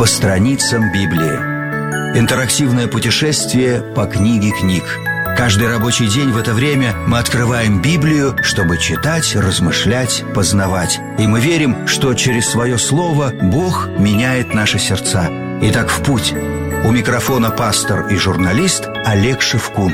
По страницам Библии. Интерактивное путешествие по книге книг. Каждый рабочий день в это время мы открываем Библию, чтобы читать, размышлять, познавать. И мы верим, что через свое слово Бог меняет наши сердца. Итак, в путь. У микрофона пастор и журналист Олег Шевкун.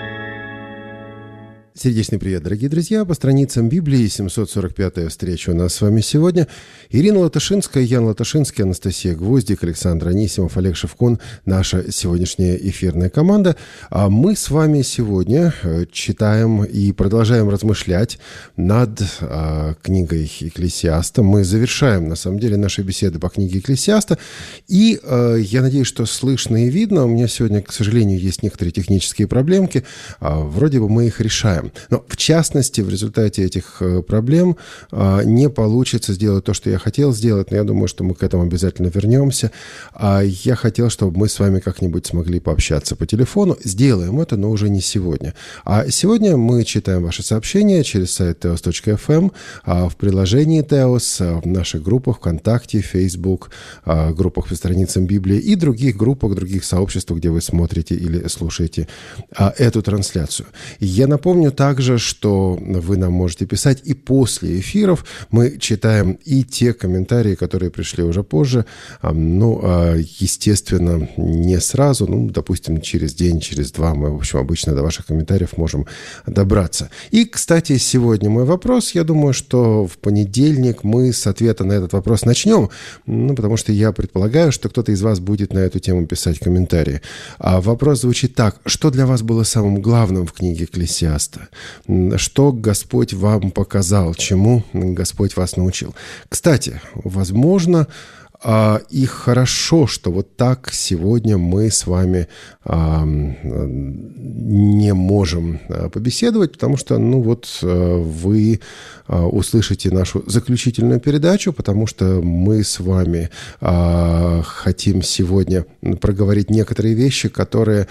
Сердечный привет, дорогие друзья. По страницам Библии 745-я встреча у нас с вами сегодня. Ирина Латышинская, Ян Латышинский, Анастасия Гвоздик, Александр Анисимов, Олег Шевкун. Наша сегодняшняя эфирная команда. А мы с вами сегодня читаем и продолжаем размышлять над книгой Екклесиаста. Мы завершаем, на самом деле, наши беседы по книге Екклесиаста. И я надеюсь, что слышно и видно. У меня сегодня, к сожалению, есть некоторые технические проблемки. Вроде бы мы их решаем. Но, в частности, в результате этих проблем не получится сделать то, что я хотел сделать, но я думаю, что мы к этому обязательно вернемся. Я хотел, чтобы мы с вами как-нибудь смогли пообщаться по телефону. Сделаем это, но уже не сегодня. А сегодня мы читаем ваши сообщения через сайт teos.fm, в приложении Teos, в наших группах ВКонтакте, Facebook, группах по страницам Библии и других группах, других сообществах, где вы смотрите или слушаете эту трансляцию. Я напомню также, что вы нам можете писать и после эфиров. Мы читаем и те комментарии, которые пришли уже позже. Естественно, не сразу, допустим, через день, через два мы, в общем, обычно до ваших комментариев можем добраться. И, кстати, сегодня мой вопрос. Я думаю, что в понедельник мы с ответа на этот вопрос начнем, потому что я предполагаю, что кто-то из вас будет на эту тему писать комментарии. А вопрос звучит так. Что для вас было самым главным в книге Екклесиаста? Что Господь вам показал, чему Господь вас научил? Кстати, возможно, и хорошо, что вот так сегодня мы с вами не можем побеседовать, потому что, вы услышите нашу заключительную передачу, потому что мы с вами хотим сегодня проговорить некоторые вещи, которые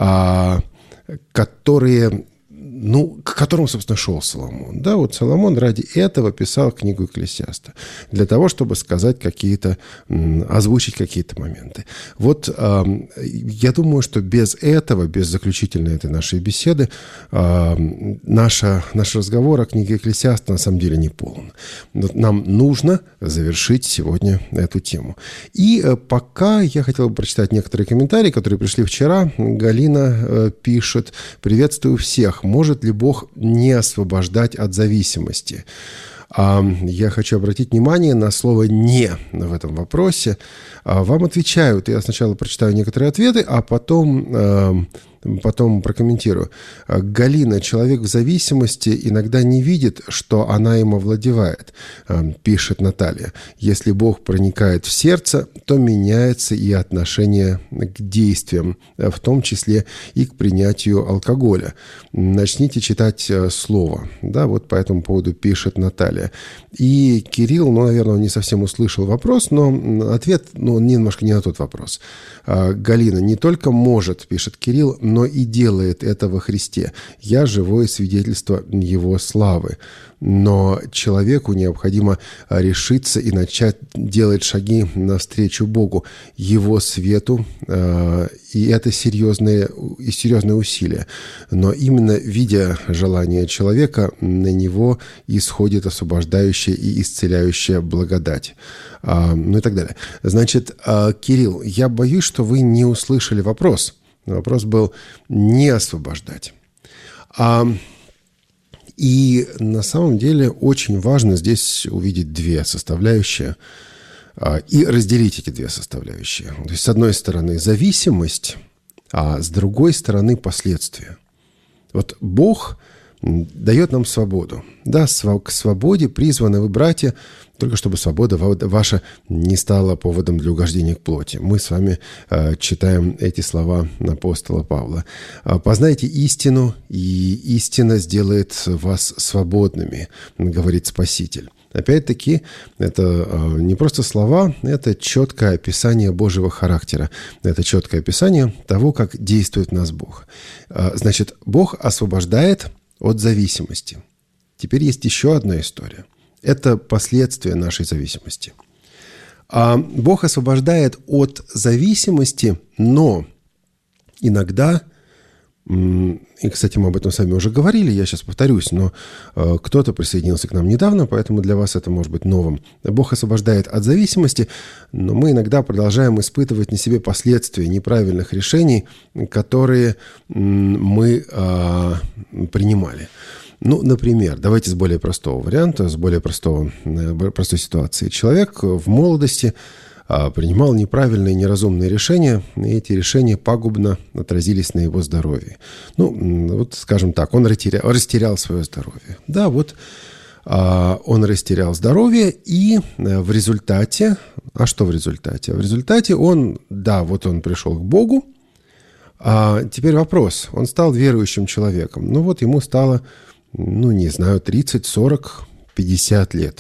к которому, собственно, шел Соломон. Да, вот Соломон ради этого писал книгу Екклесиаста. Для того, чтобы сказать озвучить какие-то моменты. Вот я думаю, что без этого, без заключительной этой нашей беседы, наш разговор о книге Екклесиаста на самом деле не полон. Нам нужно завершить сегодня эту тему. И пока я хотел бы прочитать некоторые комментарии, которые пришли вчера. Галина пишет: «Приветствую всех. Может ли Бог не освобождать от зависимости?» Я хочу обратить внимание на слово «не» в этом вопросе. Вам отвечают. Я сначала прочитаю некоторые ответы, а потом прокомментирую. Галина: человек в зависимости иногда не видит, что она им овладевает, пишет Наталья. Если Бог проникает в сердце, то меняется и отношение к действиям, в том числе и к принятию алкоголя. Начните читать слово. Да, вот по этому поводу пишет Наталья. И Кирилл, наверное, он не совсем услышал вопрос, но ответ, немножко не на тот вопрос. Галина: не только может, пишет Кирилл, но и делает это во Христе. Я живое свидетельство Его славы. Но человеку необходимо решиться и начать делать шаги навстречу Богу, Его свету, и это серьезные усилия. Но именно видя желание человека, на него исходит освобождающая и исцеляющая благодать. И так далее. Значит, Кирилл, я боюсь, что вы не услышали вопрос. Вопрос был не освобождать. И на самом деле очень важно здесь увидеть две составляющие и разделить эти две составляющие. То есть, с одной стороны, зависимость, а с другой стороны, последствия. Вот Бог дает нам свободу. Да, к свободе призваны вы, братья, только чтобы свобода ваша не стала поводом для угождения к плоти. Мы с вами читаем эти слова апостола Павла. «Познайте истину, и истина сделает вас свободными», говорит Спаситель. Опять-таки, это не просто слова, это четкое описание Божьего характера. Это четкое описание того, как действует в нас Бог. Значит, Бог освобождает от зависимости. Теперь есть еще одна история. Это последствия нашей зависимости. Бог освобождает от зависимости, но иногда, и, кстати, мы об этом с вами уже говорили, я сейчас повторюсь, но кто-то присоединился к нам недавно, поэтому для вас это может быть новым. Бог освобождает от зависимости, но мы иногда продолжаем испытывать на себе последствия неправильных решений, которые мы принимали. Ну, например, давайте с более простого варианта, с более простой ситуации. Человек в молодости принимал неправильные, неразумные решения, и эти решения пагубно отразились на его здоровье. Ну, вот скажем так, он растерял свое здоровье. Да, вот он растерял здоровье, и в результате... А что в результате? В результате он пришел к Богу. Теперь вопрос. Он стал верующим человеком. Ну, вот ему стало, 30, 40, 50 лет.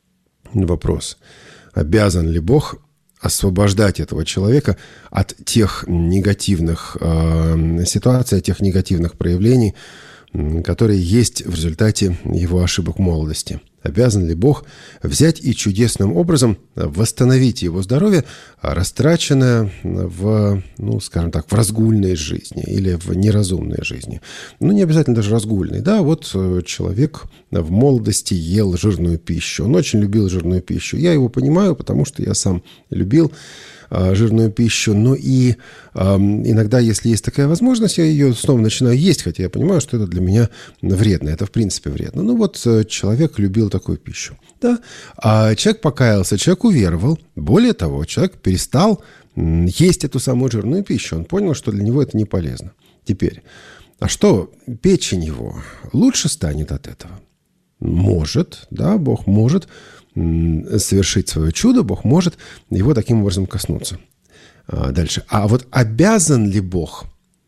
Вопрос. Обязан ли Бог освобождать этого человека от тех негативных ситуаций, от тех негативных проявлений, которые есть в результате его ошибок молодости? Обязан ли Бог взять и чудесным образом восстановить его здоровье, растраченное в разгульной жизни или в неразумной жизни? Не обязательно даже разгульной. Да, вот человек в молодости ел жирную пищу. Он очень любил жирную пищу. Я его понимаю, потому что я сам любил жирную пищу. Но и иногда, если есть такая возможность, я ее снова начинаю есть, хотя я понимаю, что это для меня вредно. Это в принципе вредно. Человек любил такую пищу. Да? А человек покаялся, человек уверовал. Более того, человек перестал есть эту самую жирную пищу. Он понял, что для него это не полезно. Теперь, а что, печень его лучше станет от этого? Может, да, Бог может совершить свое чудо, Бог может его таким образом коснуться. Дальше. А вот обязан ли Бог?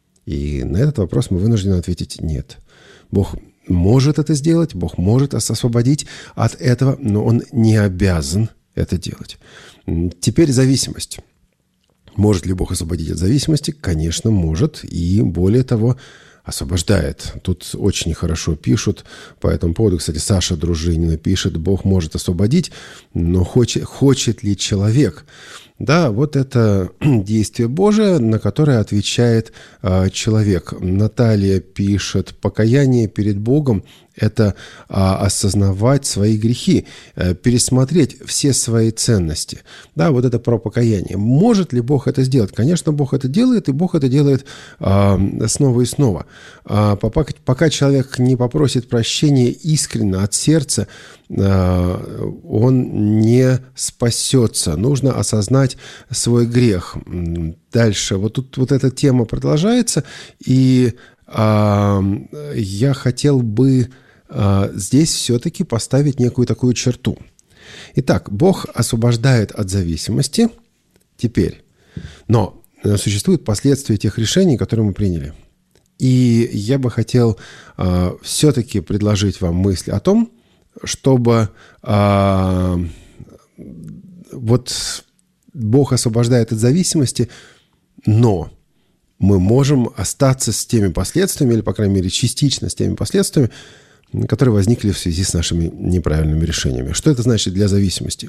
И на этот вопрос мы вынуждены ответить нет. Бог может это сделать, Бог может освободить от этого, но Он не обязан это делать. Теперь зависимость. Может ли Бог освободить от зависимости? Конечно, может. И более того, освобождает. Тут очень хорошо пишут по этому поводу. Кстати, Саша Дружинина пишет: Бог может освободить, но хочет ли человек? Да, вот это действие Божие, на которое отвечает человек. Наталья пишет: покаяние перед Богом – это осознавать свои грехи, пересмотреть все свои ценности. Да, вот это про покаяние. Может ли Бог это сделать? Конечно, Бог это делает, и Бог это делает снова и снова. Пока человек не попросит прощения искренне от сердца, он не спасется. Нужно осознать свой грех. Дальше. Вот тут вот эта тема продолжается, и я хотел бы здесь все-таки поставить некую такую черту. Итак, Бог освобождает от зависимости теперь, но существуют последствия тех решений, которые мы приняли. И я бы хотел все-таки предложить вам мысль о том, чтобы вот Бог освобождает от зависимости, но мы можем остаться с теми последствиями, или, по крайней мере, частично с теми последствиями, которые возникли в связи с нашими неправильными решениями. Что это значит для зависимости?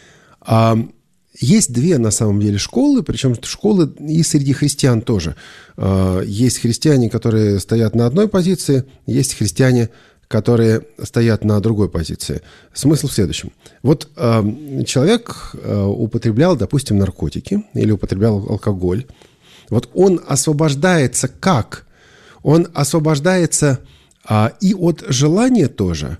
Есть две, на самом деле, школы, причем школы и среди христиан тоже. Есть христиане, которые стоят на одной позиции, есть христиане, которые стоят на другой позиции. Смысл в следующем. Вот человек употреблял, допустим, наркотики или употреблял алкоголь. Вот он освобождается как? Он освобождается и от желания тоже,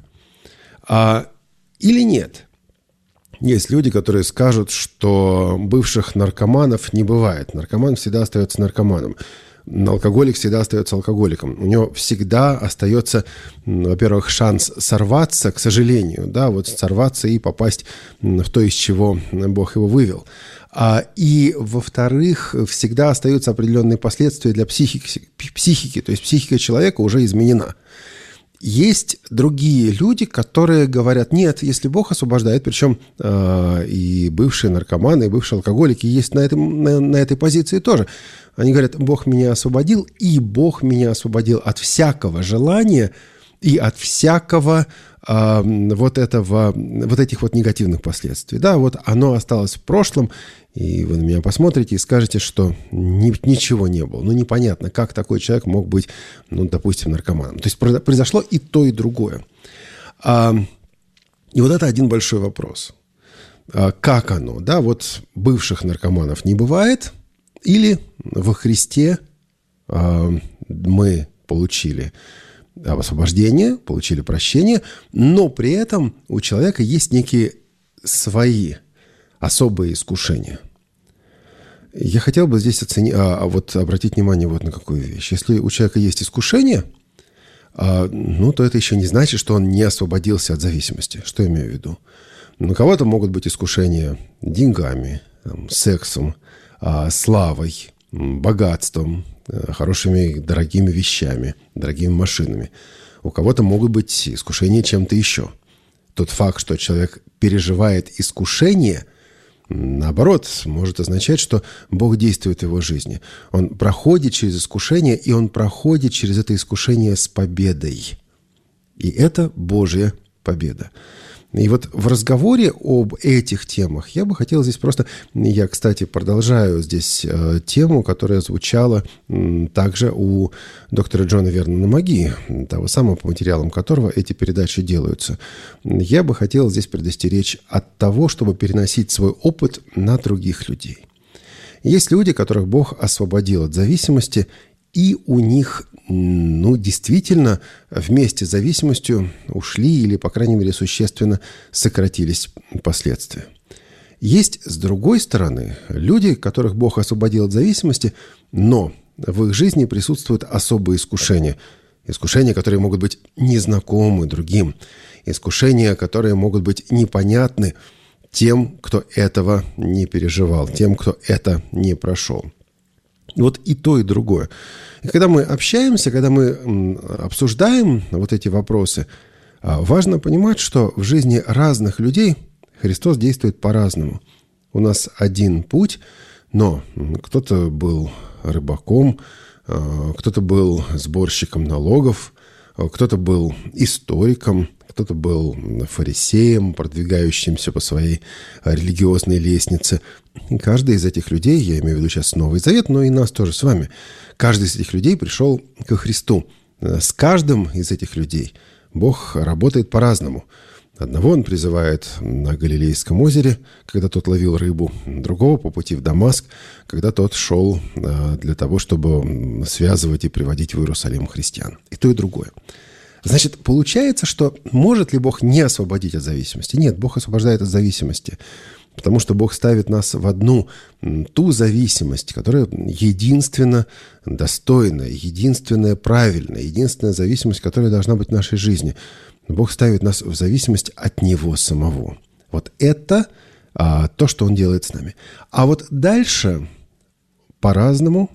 или нет? Есть люди, которые скажут, что бывших наркоманов не бывает. Наркоман всегда остается наркоманом. Алкоголик всегда остается алкоголиком. У него всегда остается, во-первых, шанс сорваться, к сожалению, да, вот сорваться и попасть в то, из чего Бог его вывел. И, во-вторых, всегда остаются определенные последствия для психики, то есть психика человека уже изменена. Есть другие люди, которые говорят: нет, если Бог освобождает, причем и бывшие наркоманы, и бывшие алкоголики есть на этой позиции тоже. Они говорят: Бог меня освободил, и Бог меня освободил от всякого желания и от всякого вот этих вот негативных последствий. Да, вот оно осталось в прошлом, и вы на меня посмотрите и скажете, что ничего не было. Ну, непонятно, как такой человек мог быть, ну, допустим, наркоманом. То есть произошло и то, и другое. И вот это один большой вопрос. Как оно? Да, вот бывших наркоманов не бывает, или во Христе мы получили освобождение, получили прощение, но при этом у человека есть некие свои особые искушения. Я хотел бы здесь вот обратить внимание вот на какую вещь. Если у человека есть искушение, ну, то это еще не значит, что он не освободился от зависимости. Что я имею в виду? У кого-то могут быть искушения деньгами, сексом, славой, богатством, хорошими, дорогими вещами, дорогими машинами. У кого-то могут быть искушения чем-то еще. Тот факт, что человек переживает искушение, наоборот, может означать, что Бог действует в его жизни. Он проходит через искушение, и он проходит через это искушение с победой. И это Божья победа. И вот в разговоре об этих темах я бы хотел здесь просто... Я, кстати, продолжаю здесь тему, которая звучала также у доктора Джона Вернона Маги, того самого, по материалам которого эти передачи делаются. Я бы хотел здесь предостеречь от того, чтобы переносить свой опыт на других людей. Есть люди, которых Бог освободил от зависимости, и у них, ну, действительно, вместе с зависимостью ушли или, по крайней мере, существенно сократились последствия. Есть, с другой стороны, люди, которых Бог освободил от зависимости, но в их жизни присутствуют особые искушения. Искушения, которые могут быть незнакомы другим. Искушения, которые могут быть непонятны тем, кто этого не переживал, тем, кто это не прошел. Вот и то, и другое. И когда мы общаемся, когда мы обсуждаем вот эти вопросы, важно понимать, что в жизни разных людей Христос действует по-разному. У нас один путь, но кто-то был рыбаком, кто-то был сборщиком налогов, кто-то был историком, кто-то был фарисеем, продвигающимся по своей религиозной лестнице. И каждый из этих людей, я имею в виду сейчас Новый Завет, но и нас тоже с вами, каждый из этих людей пришел ко Христу. С каждым из этих людей Бог работает по-разному. Одного он призывает на Галилейском озере, когда тот ловил рыбу, другого по пути в Дамаск, когда тот шел для того, чтобы связывать и приводить в Иерусалим христиан. И то, и другое. Значит, получается, что может ли Бог не освободить от зависимости? Нет, Бог освобождает от зависимости, потому что Бог ставит нас в одну ту зависимость, которая единственно достойная, единственная правильная, единственная зависимость, которая должна быть в нашей жизни. Бог ставит нас в зависимость от Него самого. Вот это то, что Он делает с нами. А вот дальше по-разному,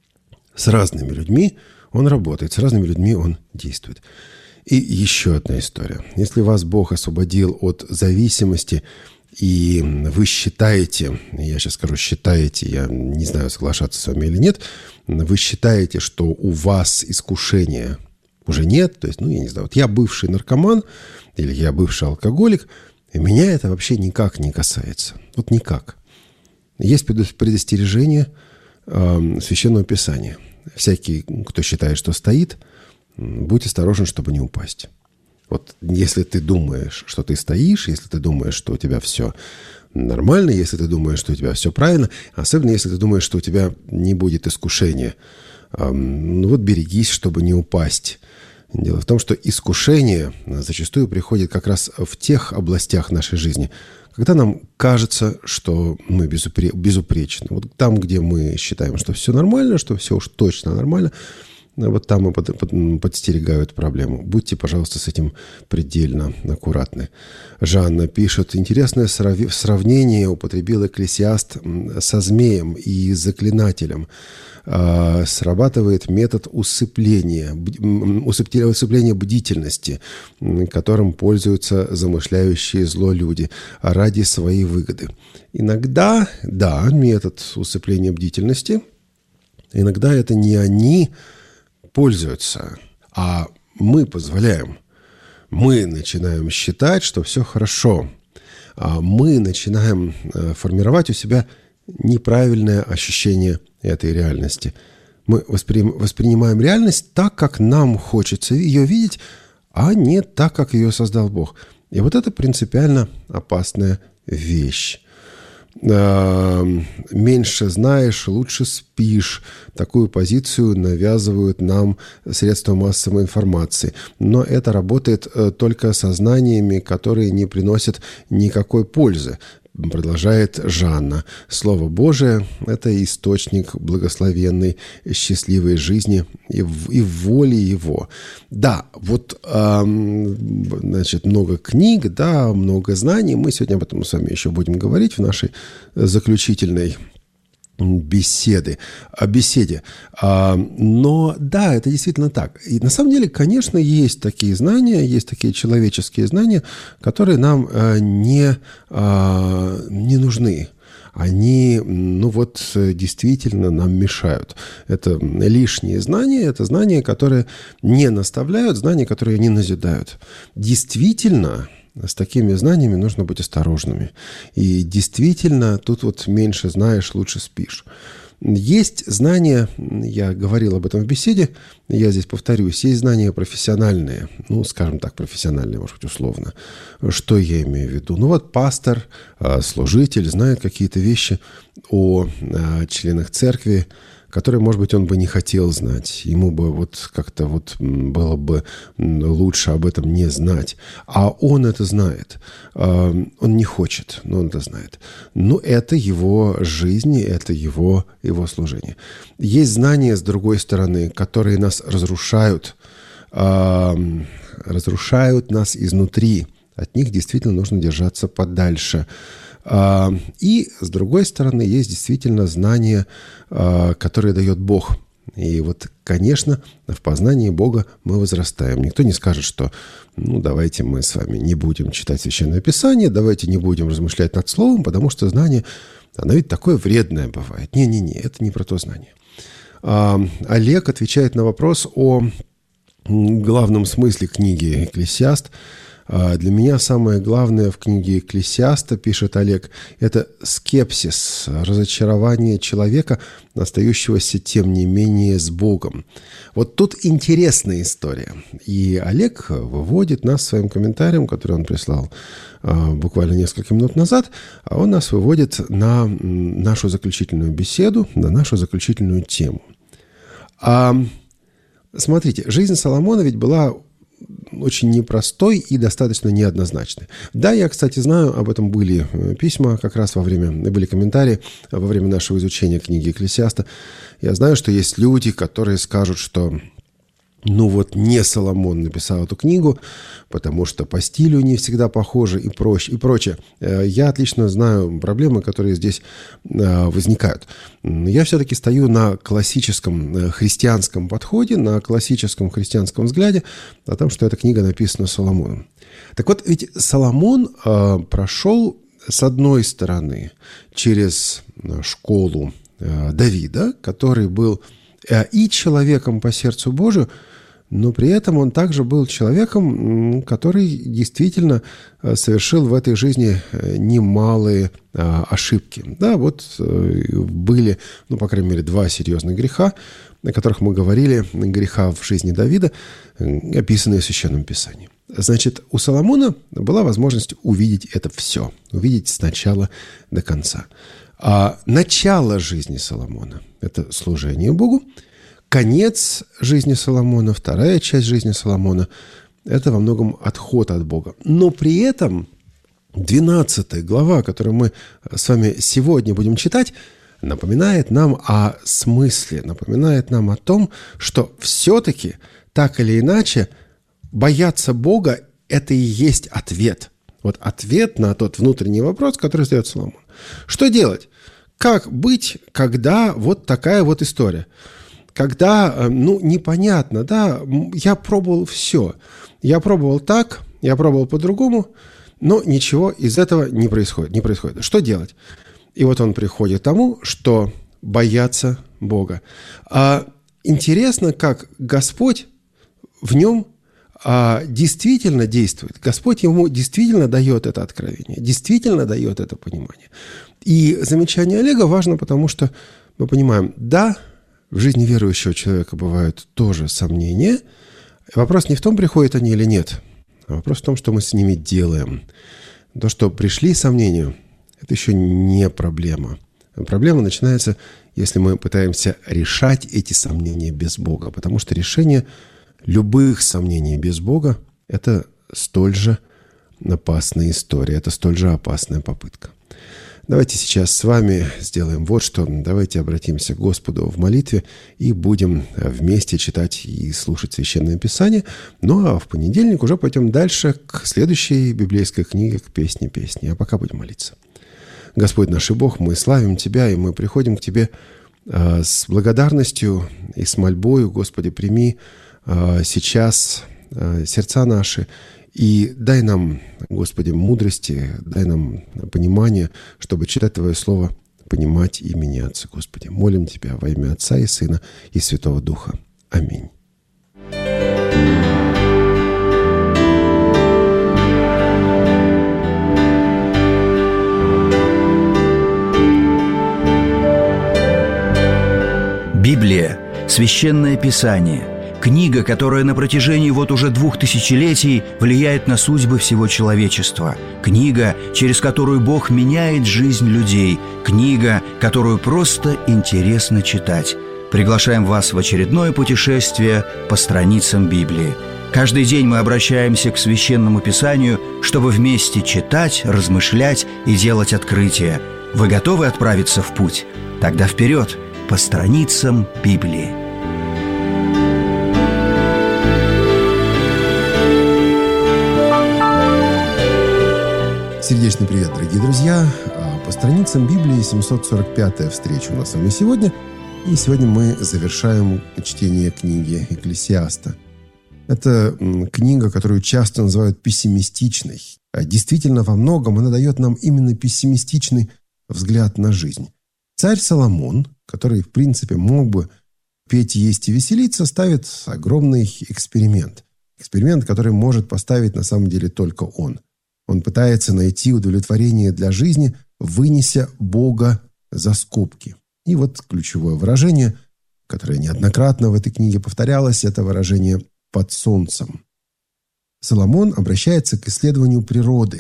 с разными людьми Он работает, с разными людьми Он действует. И еще одна история. Если вас Бог освободил от зависимости, и вы считаете, я сейчас скажу считаете, я не знаю, соглашаться с вами или нет, вы считаете, что у вас искушения уже нет, то есть, ну, я не знаю, вот я бывший наркоман или я бывший алкоголик, и меня это вообще никак не касается. Вот никак. Есть предостережение Священного Писания. Всякий, кто считает, что стоит, будь осторожен, чтобы не упасть. Вот если ты думаешь, что ты стоишь, если ты думаешь, что у тебя все нормально, если ты думаешь, что у тебя все правильно, особенно если ты думаешь, что у тебя не будет искушения, ну вот берегись, чтобы не упасть. Дело в том, что искушение зачастую приходит как раз в тех областях нашей жизни, когда нам кажется, что мы безупречны. Вот там, где мы считаем, что все нормально, что все уж точно нормально, вот там и подстерегают проблему. Будьте, пожалуйста, с этим предельно аккуратны. Жанна пишет, интересное сравнение употребил Экклесиаст со змеем и заклинателем. Срабатывает метод усыпления бдительности, которым пользуются замышляющие зло люди ради своей выгоды. Иногда, да, метод усыпления бдительности, иногда это не они пользуются, а мы позволяем, мы начинаем считать, что все хорошо, мы начинаем формировать у себя неправильное ощущение этой реальности. Мы воспринимаем реальность так, как нам хочется ее видеть, а не так, как ее создал Бог. И вот это принципиально опасная вещь. Меньше знаешь, лучше спишь. Такую позицию навязывают нам средства массовой информации. Но это работает только со знаниями, которые не приносят никакой пользы. Продолжает Жанна. Слово Божие – это источник благословенной, счастливой жизни и воли Его. Да, вот, значит, много книг, да, много знаний. Мы сегодня об этом с вами еще будем говорить в нашей заключительной беседе. Но да, это действительно так. И на самом деле, конечно, есть такие знания, есть такие человеческие знания, которые нам не нужны. Они, действительно нам мешают. Это лишние знания, это знания, которые не наставляют, знания, которые не назидают. Действительно, с такими знаниями нужно быть осторожными. И действительно, тут вот меньше знаешь, лучше спишь. Есть знания, я говорил об этом в беседе, я здесь повторюсь, есть знания профессиональные, скажем так, профессиональные, может быть, условно. Что я имею в виду? Вот пастор, служитель знает какие-то вещи о членах церкви, которые, может быть, он бы не хотел знать. Ему бы было бы лучше об этом не знать. А он это знает. Он не хочет, но он это знает. Но это его жизнь, это его служение. Есть знания, с другой стороны, которые нас разрушают нас изнутри. От них действительно нужно держаться подальше. И, с другой стороны, есть действительно знания, которые дает Бог. И вот, конечно, в познании Бога мы возрастаем. Никто не скажет, что давайте мы с вами не будем читать Священное Писание, давайте не будем размышлять над Словом, потому что знание, оно ведь такое вредное бывает. Не-не-не, это не про то знание. Олег отвечает на вопрос о главном смысле книги «Экклесиаст». Для меня самое главное в книге «Экклесиаста», пишет Олег, это скепсис, разочарование человека, остающегося, тем не менее, с Богом. Вот тут интересная история. И Олег выводит нас своим комментарием, который он прислал буквально несколько минут назад, а он нас выводит на нашу заключительную беседу, на нашу заключительную тему. Смотрите, жизнь Соломона ведь была очень непростой и достаточно неоднозначный. Да, я, кстати, знаю, об этом были письма, как раз были комментарии во время нашего изучения книги «Экклесиаста». Я знаю, что есть люди, которые скажут, что не Соломон написал эту книгу, потому что по стилю не всегда похожи и прочее. Я отлично знаю проблемы, которые здесь возникают. Я все-таки стою на классическом христианском подходе, на классическом христианском взгляде о том, что эта книга написана Соломоном. Так вот, ведь Соломон прошел, с одной стороны, через школу Давида, который был и человеком по сердцу Божию, но при этом он также был человеком, который действительно совершил в этой жизни немалые ошибки. Да, были, по крайней мере, 2 серьезных греха, о которых мы говорили, греха в жизни Давида, описанные в Священном Писании. Значит, у Соломона была возможность увидеть это все, увидеть с начала до конца. А начало жизни Соломона – это служение Богу. Конец жизни Соломона, вторая часть жизни Соломона – это во многом отход от Бога. Но при этом 12 глава, которую мы с вами сегодня будем читать, напоминает нам о смысле, напоминает нам о том, что все-таки, так или иначе, бояться Бога – это и есть ответ. Вот ответ на тот внутренний вопрос, который задает Соломон. Что делать? Как быть, когда вот такая вот история? Когда, непонятно, да, я пробовал все. Я пробовал так, я пробовал по-другому, но ничего из этого не происходит. Что делать? И вот он приходит к тому, что бояться Бога. Интересно, как Господь в нем действительно действует. Господь ему действительно дает это откровение, действительно дает это понимание. И замечание Олега важно, потому что мы понимаем, да, в жизни верующего человека бывают тоже сомнения. Вопрос не в том, приходят они или нет, а вопрос в том, что мы с ними делаем. То, что пришли сомнения, это еще не проблема. Проблема начинается, если мы пытаемся решать эти сомнения без Бога, потому что решение любых сомнений без Бога – это столь же опасная история, это столь же опасная попытка. Давайте сейчас с вами сделаем вот что. Давайте обратимся к Господу в молитве и будем вместе читать и слушать Священное Писание. Ну а в понедельник уже пойдем дальше к следующей библейской книге, к «Песне песни». А пока будем молиться. Господь наш и Бог, мы славим Тебя, и мы приходим к Тебе с благодарностью и с мольбою. Господи, прими сейчас сердца наши и дай нам, Господи, мудрости, дай нам понимание, чтобы читать Твое Слово, понимать и меняться, Господи. Молим Тебя во имя Отца и Сына и Святого Духа. Аминь. Библия – Священное Писание, книга, которая на протяжении вот уже 2000 летий влияет на судьбы всего человечества, книга, через которую Бог меняет жизнь людей, книга, которую просто интересно читать. Приглашаем вас в очередное путешествие по страницам Библии. Каждый день мы обращаемся к Священному Писанию, чтобы вместе читать, размышлять и делать открытия. Вы готовы отправиться в путь? Тогда вперед! По страницам Библии. Сердечный привет, дорогие друзья! По страницам Библии 745-я встреча у нас с вами сегодня. И сегодня мы завершаем чтение книги Экклесиаста. Это книга, которую часто называют пессимистичной. Действительно, во многом она дает нам именно пессимистичный взгляд на жизнь. Царь Соломон, который, в принципе, мог бы петь, есть и веселиться, ставит огромный эксперимент. Эксперимент, который может поставить на самом деле только он. Он пытается найти удовлетворение для жизни, вынеся Бога за скобки. И вот ключевое выражение, которое неоднократно в этой книге повторялось, это выражение «под солнцем». Соломон обращается к исследованию природы.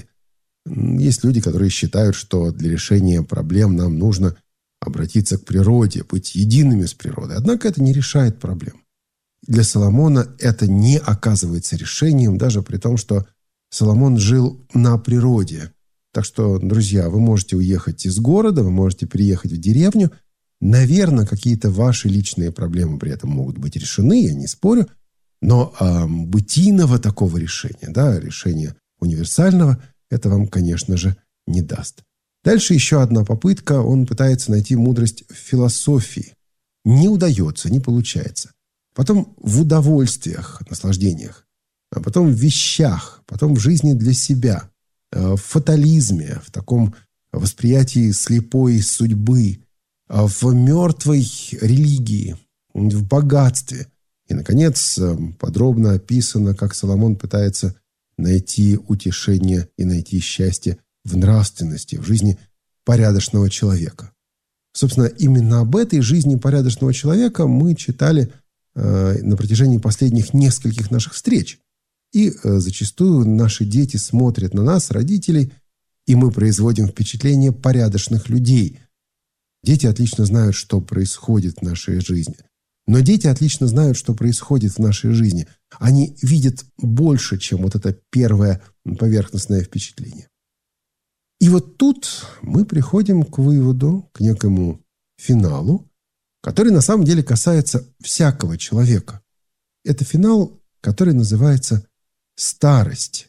Есть люди, которые считают, что для решения проблем нам нужно обратиться к природе, быть едиными с природой. Однако это не решает проблем. Для Соломона это не оказывается решением, даже при том, что Соломон жил на природе. Так что, друзья, вы можете уехать из города, вы можете переехать в деревню. Наверное, какие-то ваши личные проблемы при этом могут быть решены, я не спорю. Но бытийного такого решения, решения универсального, это вам, конечно же, не даст. Дальше еще одна попытка. Он пытается найти мудрость в философии. Не удается, не получается. Потом в удовольствиях, наслаждениях. А потом в вещах. Потом в жизни для себя. В фатализме, в таком восприятии слепой судьбы. В мертвой религии. В богатстве. И, наконец, подробно описано, как Соломон пытается найти утешение и найти счастье в нравственности, в жизни порядочного человека. Собственно, именно об этой жизни порядочного человека мы читали на протяжении последних нескольких наших встреч. И зачастую наши дети смотрят на нас, родителей, и мы производим впечатление порядочных людей. Дети отлично знают, что происходит в нашей жизни. Но дети отлично знают, что происходит в нашей жизни. Они видят больше, чем вот это первое поверхностное впечатление. И вот тут мы приходим к выводу, к некому финалу, который на самом деле касается всякого человека. Это финал, который называется «старость».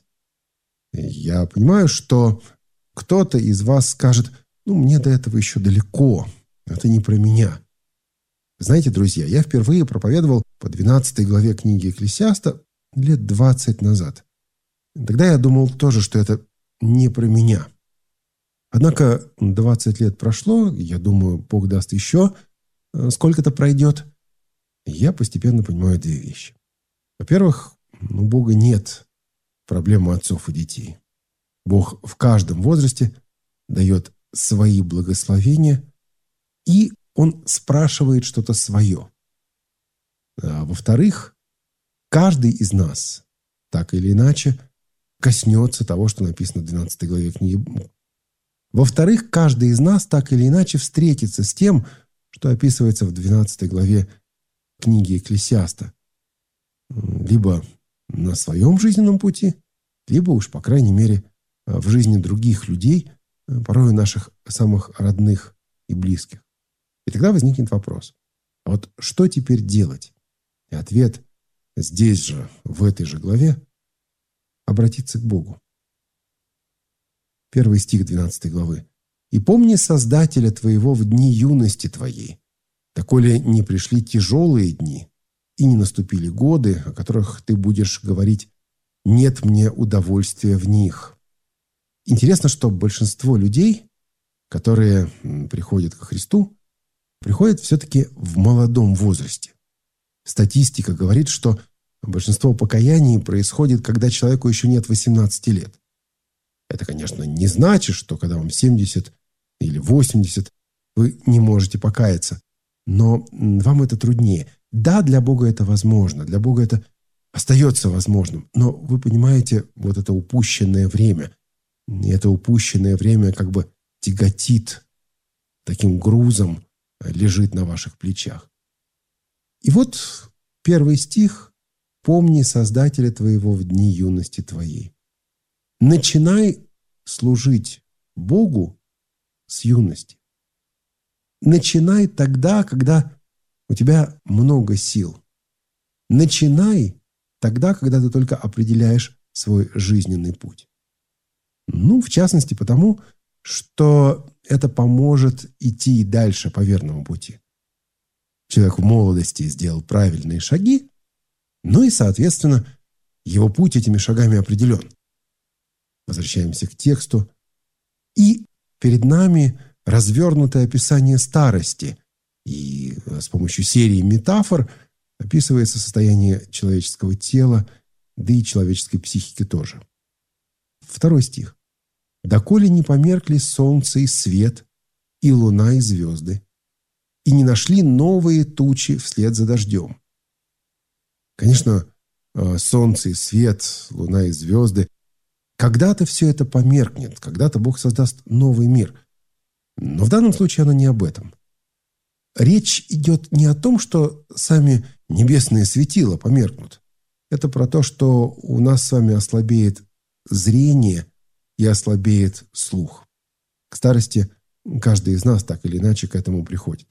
Я понимаю, что кто-то из вас скажет: мне до этого еще далеко, это не про меня. Знаете, друзья, я впервые проповедовал по 12 главе книги Экклесиаста лет 20 назад. Тогда я думал тоже, что это не про меня. Однако 20 лет прошло, я думаю, Бог даст еще сколько-то пройдет. И я постепенно понимаю две вещи. Во-первых, у Бога нет проблемы отцов и детей. Бог в каждом возрасте дает свои благословения, и Он спрашивает что-то свое. А во-вторых, каждый из нас так или иначе коснется того, что написано в 12 главе книги. Во-вторых, каждый из нас так или иначе встретится с тем, что описывается в 12 главе книги Экклесиаста. Либо на своем жизненном пути, либо уж, по крайней мере, в жизни других людей, порой наших самых родных и близких. И тогда возникнет вопрос: а вот что теперь делать? И ответ здесь же, в этой же главе: обратиться к Богу. 1 стих 12 главы. «И помни Создателя твоего в дни юности твоей, доколе не пришли тяжелые дни, и не наступили годы, о которых ты будешь говорить: нет мне удовольствия в них». Интересно, что большинство людей, которые приходят ко Христу, приходят все-таки в молодом возрасте. Статистика говорит, что большинство покаяний происходит, когда человеку еще нет 18 лет. Это, конечно, не значит, что когда вам 70 или 80, вы не можете покаяться. Но вам это труднее. Да, для Бога это возможно, для Бога это остается возможным. Но вы понимаете, вот это упущенное время, и это упущенное время как бы тяготит, таким грузом лежит на ваших плечах. И вот 1 стих: «Помни Создателя твоего в дни юности твоей». Начинай служить Богу с юности. Начинай тогда, когда у тебя много сил. Начинай тогда, когда ты только определяешь свой жизненный путь. В частности, потому, что это поможет идти дальше по верному пути. Человек в молодости сделал правильные шаги, и, соответственно, его путь этими шагами определен. Возвращаемся к тексту. И перед нами развернутое описание старости. И с помощью серии метафор описывается состояние человеческого тела, да и человеческой психики тоже. 2 стих. «Доколе не померкли солнце и свет, и луна и звезды, и не нашли новые тучи вслед за дождем». Конечно, солнце и свет, луна и звезды, когда-то все это померкнет, когда-то Бог создаст новый мир. Но в данном случае оно не об этом. Речь идет не о том, что сами небесные светила померкнут. Это про то, что у нас с вами ослабеет зрение и ослабеет слух. К старости каждый из нас так или иначе к этому приходит.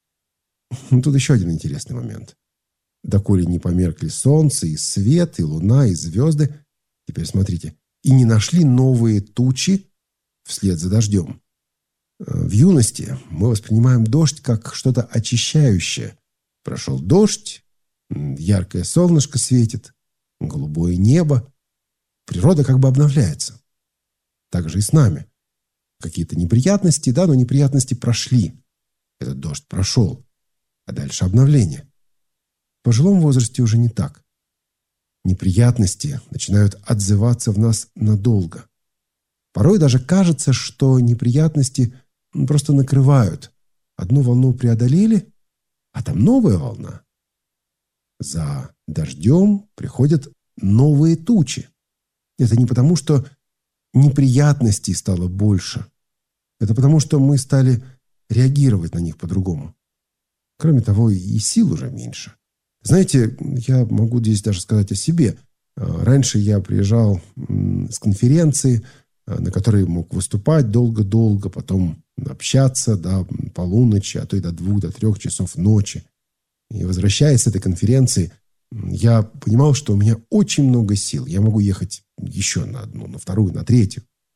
Тут еще один интересный момент. «Доколе не померкли солнце, и свет, и луна, и звезды». Теперь смотрите. «И не нашли новые тучи вслед за дождем». В юности мы воспринимаем дождь как что-то очищающее. Прошел дождь, яркое солнышко светит, голубое небо. Природа как бы обновляется. Так же и с нами. Какие-то неприятности, но неприятности прошли. Этот дождь прошел. А дальше обновление. В пожилом возрасте уже не так. Неприятности начинают отзываться в нас надолго. Порой даже кажется, что неприятности просто накрывают. Одну волну преодолели, а там новая волна. За дождем приходят новые тучи. Это не потому, что неприятностей стало больше. Это потому, что мы стали реагировать на них по-другому. Кроме того, и сил уже меньше. Знаете, я могу здесь даже сказать о себе. Раньше я приезжал с конференции, на которой мог выступать долго-долго, потом общаться до полуночи, а то и до 2, до 3 часов ночи. И возвращаясь с этой конференции, я понимал, что у меня очень много сил. Я могу ехать еще на 1, на 2, на 3.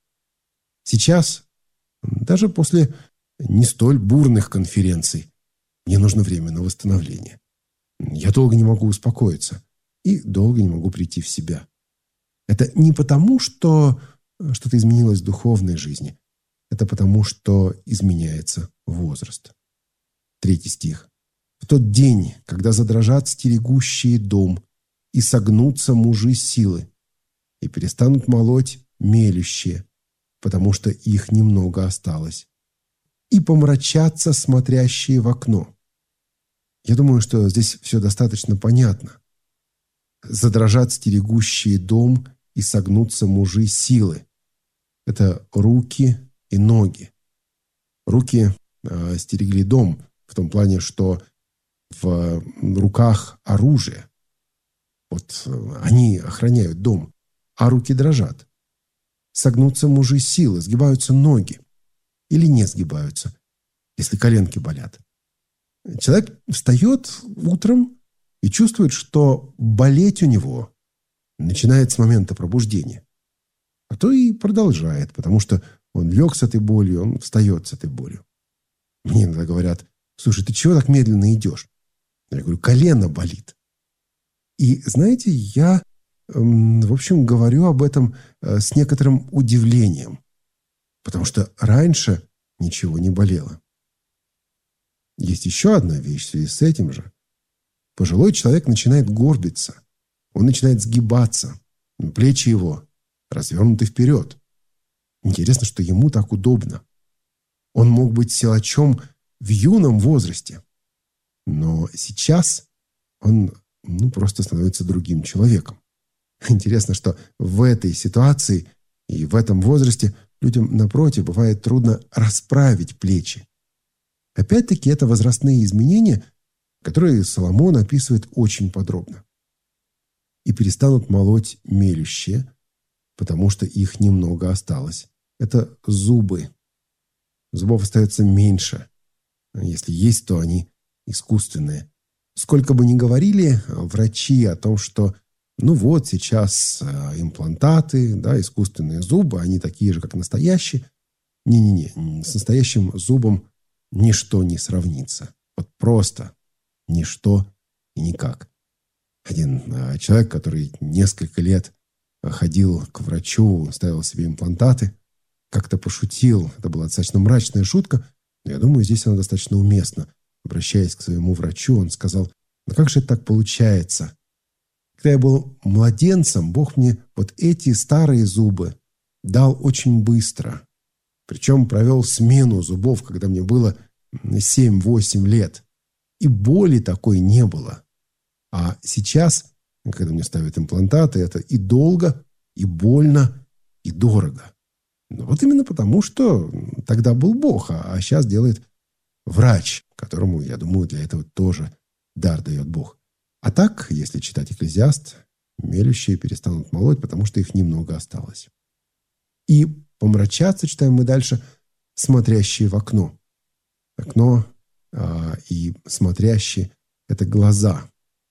Сейчас, даже после не столь бурных конференций, мне нужно время на восстановление. Я долго не могу успокоиться и долго не могу прийти в себя. Это не потому, что что-то изменилось в духовной жизни. Это потому, что изменяется возраст. 3 стих. «В тот день, когда задрожат стерегущие дом, и согнутся мужи силы, и перестанут молоть мелющие, потому что их немного осталось, и помрачатся смотрящие в окно». Я думаю, что здесь все достаточно понятно. Задрожат стерегущие дом, и согнутся мужи силы. Это руки и ноги. Руки стерегли дом в том плане, что в руках оружие. Вот они охраняют дом, а руки дрожат. Согнутся мужи силы, сгибаются ноги. Или не сгибаются, если коленки болят. Человек встает утром и чувствует, что болеть у него начинает с момента пробуждения. А то и продолжает, потому что он лег с этой болью, он встает с этой болью. Мне иногда говорят: «Слушай, ты чего так медленно идешь?» Я говорю: «Колено болит». И знаете, я, в общем, говорю об этом с некоторым удивлением, потому что раньше ничего не болело. Есть еще одна вещь в связи с этим же. Пожилой человек начинает горбиться, он начинает сгибаться, плечи его развернуты вперед. Интересно, что ему так удобно. Он мог быть силачом в юном возрасте, но сейчас он просто становится другим человеком. Интересно, что в этой ситуации и в этом возрасте людям, напротив, бывает трудно расправить плечи. Опять-таки, это возрастные изменения, которые Соломон описывает очень подробно. «И перестанут молоть мелющие, потому что их немного осталось». Это зубы. Зубов остается меньше. Если есть, то они искусственные. Сколько бы ни говорили врачи о том, что сейчас имплантаты, искусственные зубы, они такие же, как настоящие. Не-не-не, с настоящим зубом ничто не сравнится. Вот просто ничто и никак. Один человек, который несколько лет ходил к врачу, ставил себе имплантаты, как-то пошутил. Это была достаточно мрачная шутка, но я думаю, здесь она достаточно уместна. Обращаясь к своему врачу, он сказал: как же это так получается? Когда я был младенцем, Бог мне вот эти старые зубы дал очень быстро. Причем провел смену зубов, когда мне было 7-8 лет. И боли такой не было. А сейчас, когда мне ставят имплантаты, это и долго, и больно, и дорого. Вот именно потому, что тогда был Бог, а сейчас делает врач, которому, я думаю, для этого тоже дар дает Бог. А так, если читать Экклезиаст, мелющие перестанут молоть, потому что их немного осталось. И помрачаться, читаем мы дальше, смотрящие в окно. Окно и смотрящие – это глаза.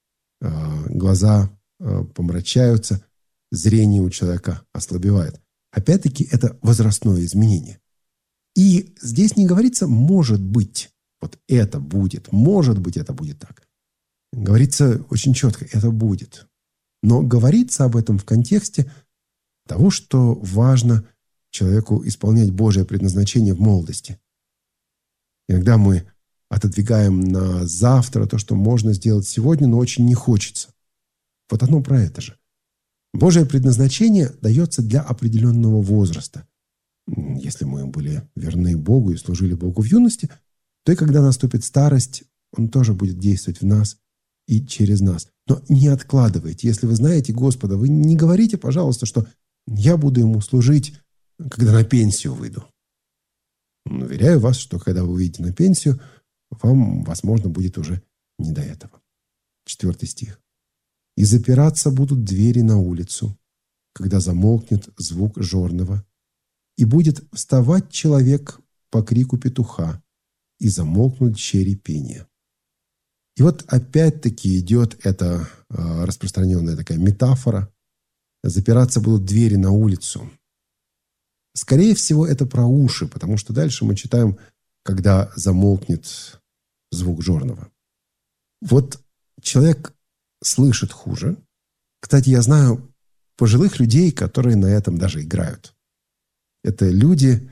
Глаза помрачаются, зрение у человека ослабевает. Опять-таки, это возрастное изменение. И здесь не говорится «может быть». Вот это будет. Может быть, это будет так. Говорится очень четко «это будет». Но говорится об этом в контексте того, что важно человеку исполнять Божие предназначение в молодости. Иногда мы отодвигаем на завтра то, что можно сделать сегодня, но очень не хочется. Вот оно про это же. Божие предназначение дается для определенного возраста. Если мы были верны Богу и служили Богу в юности, то и когда наступит старость, Он тоже будет действовать в нас и через нас. Но не откладывайте. Если вы знаете Господа, вы не говорите, пожалуйста, что я буду Ему служить, когда на пенсию выйду. Уверяю вас, что когда вы выйдете на пенсию, вам, возможно, будет уже не до этого. 4 стих. «И запираться будут двери на улицу, когда замолкнет звук жорного, и будет вставать человек по крику петуха, и замолкнут чери пения». И вот опять-таки идет эта распространенная такая метафора. Запираться будут двери на улицу. Скорее всего, это про уши, потому что дальше мы читаем, когда замолкнет звук жорного. Вот человек слышит хуже. Кстати, я знаю пожилых людей, которые на этом даже играют. Это люди,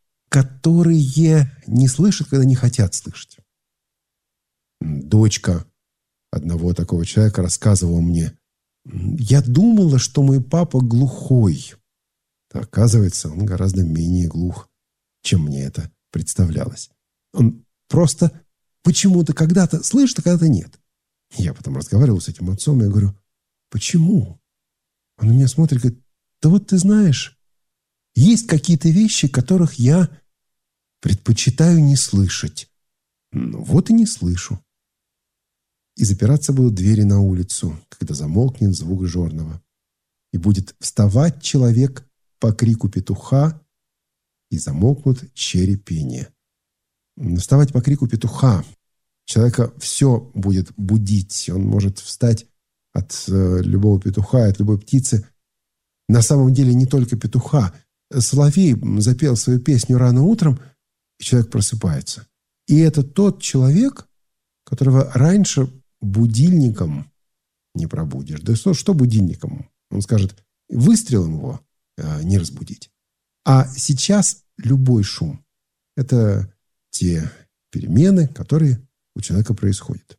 которые не слышат, когда не хотят слышать. Дочка одного такого человека рассказывала мне, Я думала, что мой папа глухой. Оказывается, он гораздо менее глух, чем мне это представлялось. Он просто почему-то когда-то слышит, а когда-то нет. Я потом разговаривал с этим отцом, и я говорю: почему? Он на меня смотрит и говорит: да вот ты знаешь, есть какие-то вещи, которых я предпочитаю не слышать. Ну вот и не слышу. И запираться будут двери на улицу, когда замолкнет звук жорного. И будет вставать человек по крику петуха, и замолкнут черри пения. Вставать по крику петуха. Человека все будет будить. Он может встать от любого петуха, от любой птицы. На самом деле не только петуха. Соловей запел свою песню рано утром, и человек просыпается. И это тот человек, которого раньше будильником не пробудишь. Да что будильником? Он скажет, выстрелом его не разбудить. А сейчас любой шум – это те перемены, которые у человека происходят.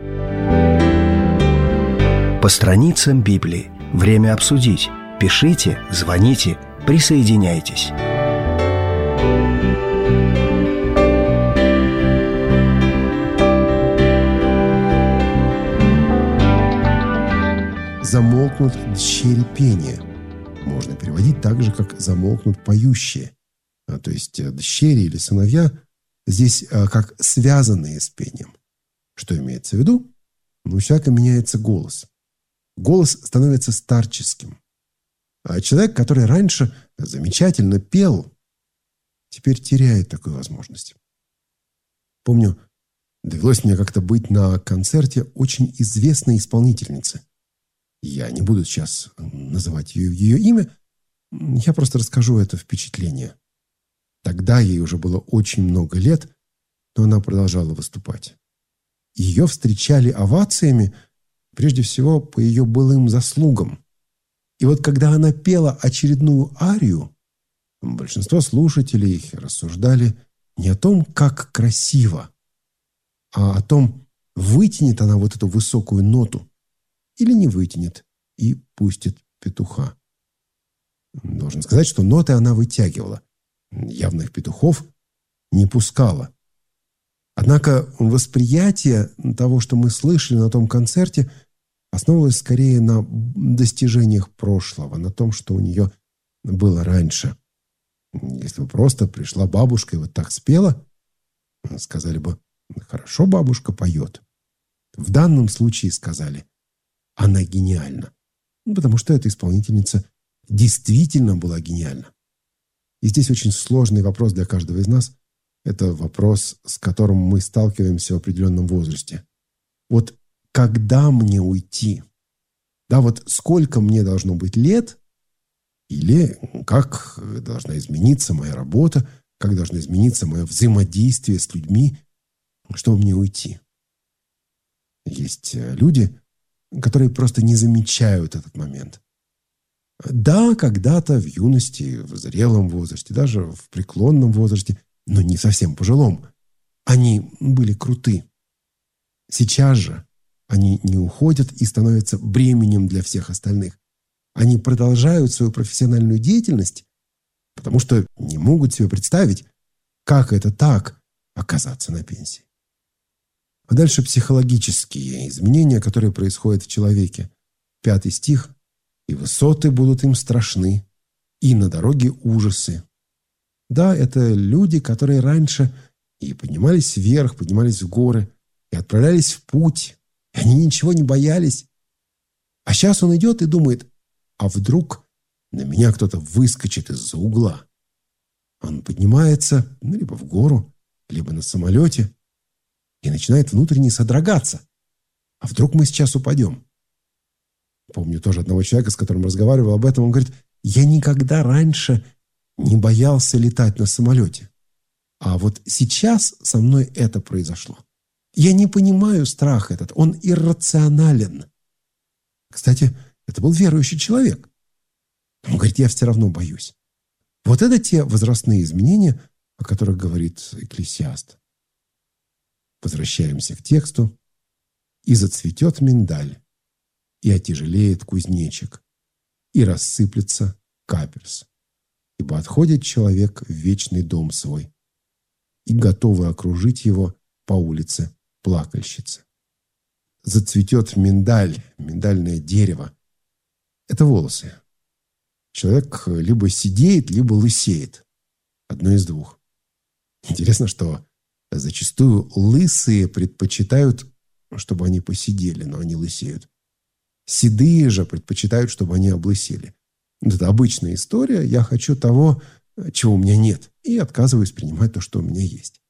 По страницам Библии. Время обсудить. Пишите, звоните, присоединяйтесь. Замолкнут дщери пения. Можно переводить так же, как замолкнут поющие. То есть дщери или сыновья здесь как связанные с пением. Что имеется в виду? У человека меняется голос. Голос становится старческим. А человек, который раньше замечательно пел, теперь теряет такую возможность. Помню, довелось мне как-то быть на концерте очень известной исполнительницы. Я не буду сейчас называть ее имя, я просто расскажу это впечатление. Тогда ей уже было очень много лет, но она продолжала выступать. Ее встречали овациями, прежде всего, по ее былым заслугам. И вот когда она пела очередную арию, большинство слушателей рассуждали не о том, как красиво, а о том, вытянет она вот эту высокую ноту или не вытянет и пустит петуха. Должен сказать, что ноты она вытягивала. Явных петухов не пускала. Однако восприятие того, что мы слышали на том концерте, основывалось скорее на достижениях прошлого, на том, что у нее было раньше. Если бы просто пришла бабушка и вот так спела, сказали бы, хорошо бабушка поет. В данном случае сказали, она гениальна. Потому что эта исполнительница действительно была гениальна. И здесь очень сложный вопрос для каждого из нас. Это вопрос, с которым мы сталкиваемся в определенном возрасте. Вот когда мне уйти? Да, вот сколько мне должно быть лет? Или как должна измениться моя работа? Как должно измениться мое взаимодействие с людьми, чтобы мне уйти? Есть люди, которые просто не замечают этот момент. Да, когда-то в юности, в зрелом возрасте, даже в преклонном возрасте, но не совсем пожилом, они были круты. Сейчас же они не уходят и становятся бременем для всех остальных. Они продолжают свою профессиональную деятельность, потому что не могут себе представить, как это так оказаться на пенсии. А дальше психологические изменения, которые происходят в человеке. 5 стих. «И высоты будут им страшны, и на дороге ужасы». Да, это люди, которые раньше и поднимались вверх, поднимались в горы, и отправлялись в путь, и они ничего не боялись. А сейчас он идет и думает, а вдруг на меня кто-то выскочит из-за угла. Он поднимается либо в гору, либо на самолете, и начинает внутренне содрогаться. А вдруг мы сейчас упадем? Помню тоже одного человека, с которым разговаривал об этом. Он говорит, я никогда раньше не боялся летать на самолете. А вот сейчас со мной это произошло. Я не понимаю страх этот. Он иррационален. Кстати, это был верующий человек. Он говорит, я все равно боюсь. Вот это те возрастные изменения, о которых говорит Экклесиаст. Возвращаемся к тексту. «И зацветет миндаль, и отяжелеет кузнечик, и рассыплется каперс. Ибо отходит человек в вечный дом свой, и готовы окружить его по улице плакальщицы. Зацветет миндаль, миндальное дерево. Это волосы. Человек либо седеет, либо лысеет. Одно из двух. Интересно, что зачастую лысые предпочитают, чтобы они посидели, но они лысеют. Седые же предпочитают, чтобы они облысели. Это обычная история. Я хочу того, чего у меня нет, и отказываюсь принимать то, что у меня есть.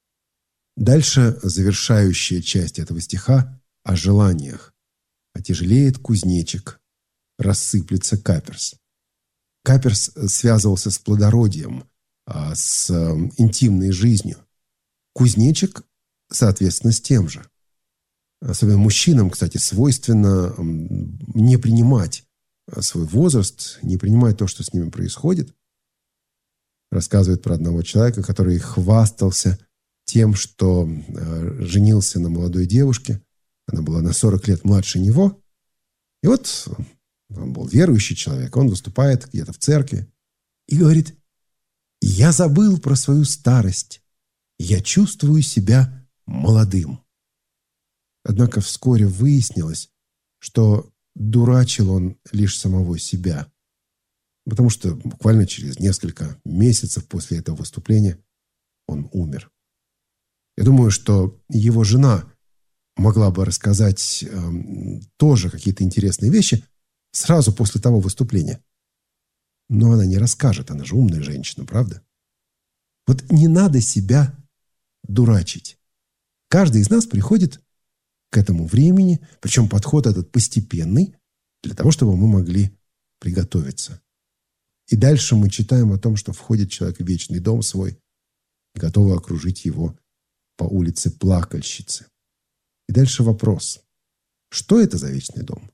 Дальше завершающая часть этого стиха о желаниях. Отяжелеет кузнечик, рассыплется каперс. Каперс связывался с плодородием, с интимной жизнью. Кузнечик, соответственно, с тем же. Особенно мужчинам, кстати, свойственно не принимать свой возраст, не принимать то, что с ними происходит. Рассказывает про одного человека, который хвастался тем, что женился на молодой девушке. Она была на 40 лет младше него. И вот он был верующий человек, он выступает где-то в церкви и говорит: «Я забыл про свою старость, я чувствую себя молодым». Однако вскоре выяснилось, что дурачил он лишь самого себя, потому что буквально через несколько месяцев после этого выступления он умер. Я думаю, что его жена могла бы рассказать тоже какие-то интересные вещи сразу после того выступления. Но она не расскажет, она же умная женщина, правда? Вот не надо себя дурачить. Каждый из нас приходит к этому времени, причем подход этот постепенный, для того, чтобы мы могли приготовиться. И дальше мы читаем о том, что входит человек в вечный дом свой и готовы окружить его по улице плакальщицы. И дальше вопрос: что это за вечный дом?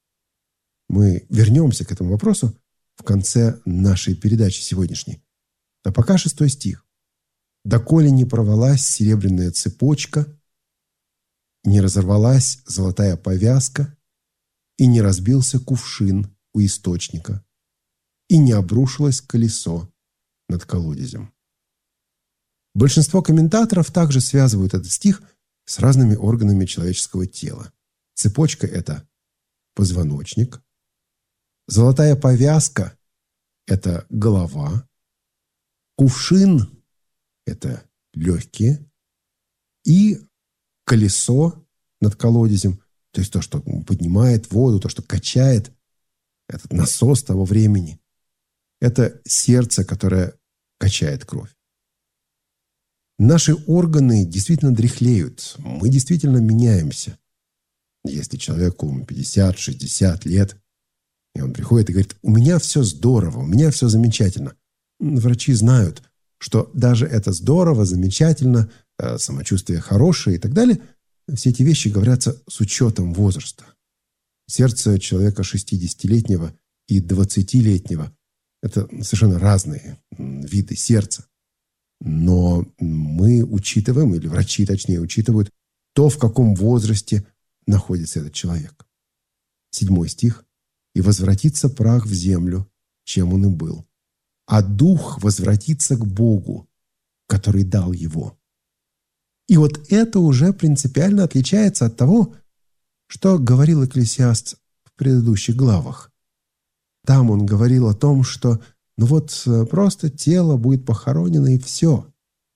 Мы вернемся к этому вопросу в конце нашей передачи сегодняшней. А пока 6 стих. «Доколе не порвалась серебряная цепочка, не разорвалась золотая повязка, и не разбился кувшин у источника, и не обрушилось колесо над колодезем». Большинство комментаторов также связывают этот стих с разными органами человеческого тела. Цепочка – это позвоночник, золотая повязка – это голова, кувшин – это легкие, и колесо над колодезем, то есть то, что поднимает воду, то, что качает, этот насос того времени, это сердце, которое качает кровь. Наши органы действительно дряхлеют, мы действительно меняемся. Если человеку 50-60 лет, и он приходит и говорит: «У меня все здорово, у меня все замечательно». Врачи знают, что даже это здорово, замечательно, самочувствие хорошее и так далее, все эти вещи говорятся с учетом возраста. Сердце человека 60-летнего и 20-летнего – это совершенно разные виды сердца. Но мы учитываем, или врачи точнее учитывают, то, в каком возрасте находится этот человек. 7 стих. «И возвратится прах в землю, чем он и был, а дух возвратится к Богу, который дал его». И вот это уже принципиально отличается от того, что говорил Экклесиаст в предыдущих главах. Там он говорил о том, что просто тело будет похоронено и все.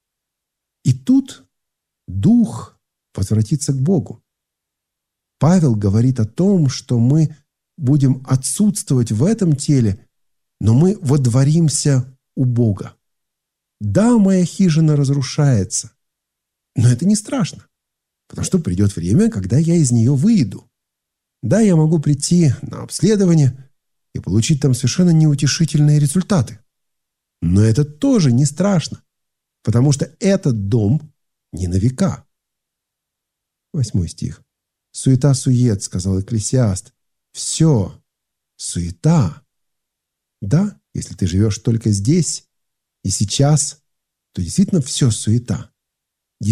И тут дух возвратится к Богу. Павел говорит о том, что мы будем отсутствовать в этом теле, но мы водворимся у Бога. Да, моя хижина разрушается, но это не страшно, потому что придет время, когда я из нее выйду. Да, я могу прийти на обследование и получить там совершенно неутешительные результаты. Но это тоже не страшно, потому что этот дом не на века. 8 стих. «Суета-сует», — сказал Экклесиаст. Все суета. Да, если ты живешь только здесь и сейчас, то действительно все суета.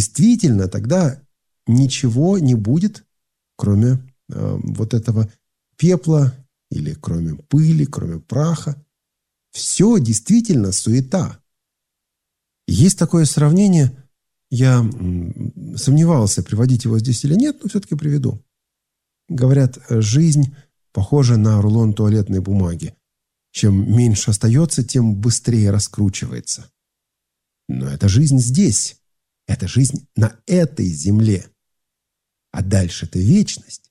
Действительно, тогда ничего не будет, кроме вот этого пепла или кроме пыли, кроме праха. Все действительно суета. Есть такое сравнение, я сомневался, приводить его здесь или нет, но все-таки приведу. Говорят, жизнь похожа на рулон туалетной бумаги. Чем меньше остается, тем быстрее раскручивается. Но это жизнь здесь. Это жизнь на этой земле. А дальше-то вечность.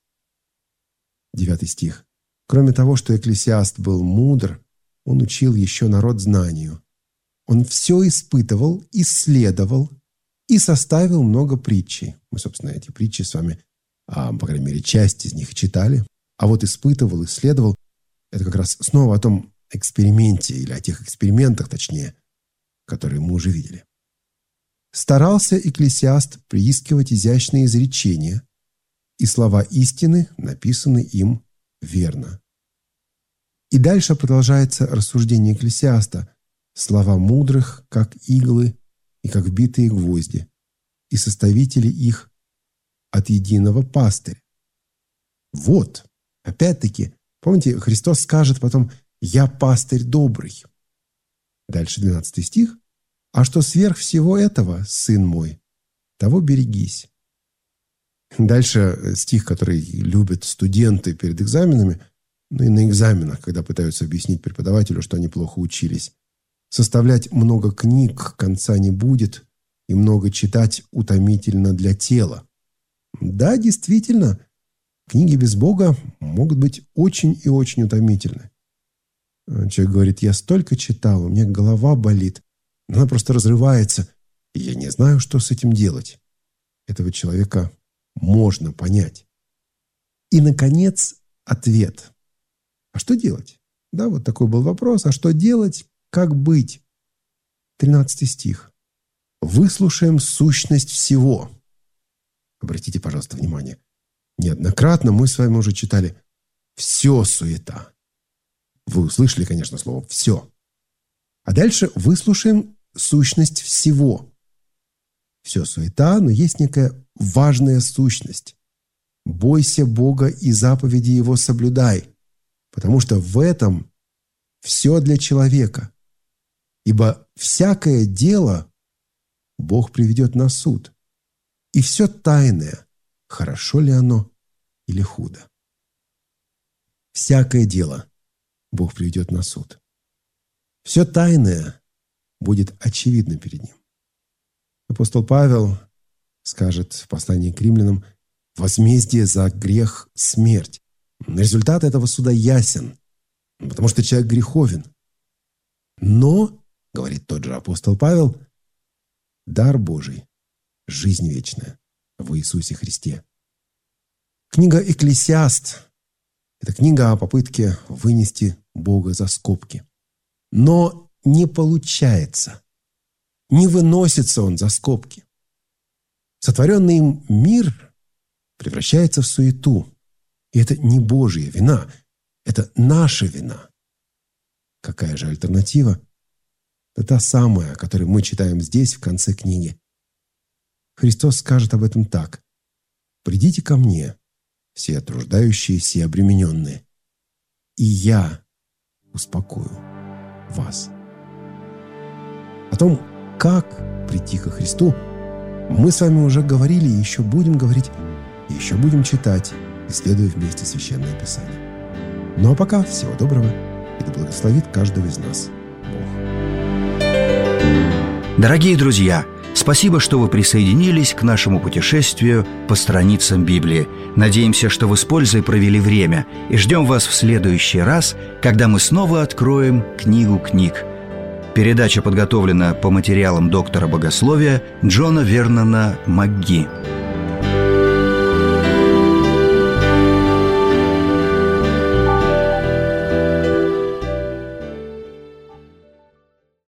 9 стих. Кроме того, что Экклесиаст был мудр, он учил еще народ знанию. Он все испытывал, исследовал и составил много притчей. Мы, собственно, эти притчи с вами, по крайней мере, часть из них читали. А вот испытывал, исследовал – это как раз снова о том эксперименте, или о тех экспериментах, точнее, которые мы уже видели. Старался Экклесиаст приискивать изящные изречения, и слова истины написаны им верно. И дальше продолжается рассуждение Экклесиаста. Слова мудрых, как иглы и как вбитые гвозди, и составители их от единого пастыря. Вот, опять-таки, помните, Христос скажет потом: «Я пастырь добрый». Дальше 12 стих. «А что сверх всего этого, сын мой, того берегись». Дальше стих, который любят студенты перед экзаменами, ну и на экзаменах, когда пытаются объяснить преподавателю, что они плохо учились. «Составлять много книг конца не будет, и много читать утомительно для тела». Да, действительно, книги без Бога могут быть очень и очень утомительны. Человек говорит: «Я столько читал, у меня голова болит, она просто разрывается, и я не знаю, что с этим делать». Этого человека можно понять. И, наконец, ответ. А что делать? Да, вот такой был вопрос. А что делать? Как быть? 13 стих. «Выслушаем сущность всего». Обратите, пожалуйста, внимание. Неоднократно мы с вами уже читали «все суета». Вы услышали, конечно, слово «все». А дальше выслушаем сущность всего. Все суета, но есть некая важная сущность. «Бойся Бога и заповеди Его соблюдай», потому что в этом все для человека. Ибо всякое дело Бог приведет на суд. И все тайное, хорошо ли оно или худо. Всякое дело Бог приведет на суд. Все тайное будет очевидно перед Ним. Апостол Павел скажет в послании к римлянам: «Возмездие за грех – смерть». Результат этого суда ясен, потому что человек греховен. Но, говорит тот же апостол Павел, дар Божий – жизнь вечная в Иисусе Христе. Книга «Экклесиаст» – это книга о попытке вынести Бога за скобки. Но не получается. Не выносится он за скобки. Сотворенный им мир превращается в суету. И это не Божья вина, это наша вина. Какая же альтернатива? Это та самая, которую мы читаем здесь, в конце книги. Христос скажет об этом так: «Придите ко мне, все труждающиеся и обремененные, и я успокою вас». О том, как прийти ко Христу, мы с вами уже говорили и еще будем говорить, и еще будем читать, исследуя вместе Священное Писание. Ну а пока всего доброго, и да благословит каждого из нас Бог. Дорогие друзья, спасибо, что вы присоединились к нашему путешествию по страницам Библии. Надеемся, что вы с пользой провели время, и ждем вас в следующий раз, когда мы снова откроем книгу книг. Передача подготовлена по материалам доктора богословия Джона Вернона МакГи.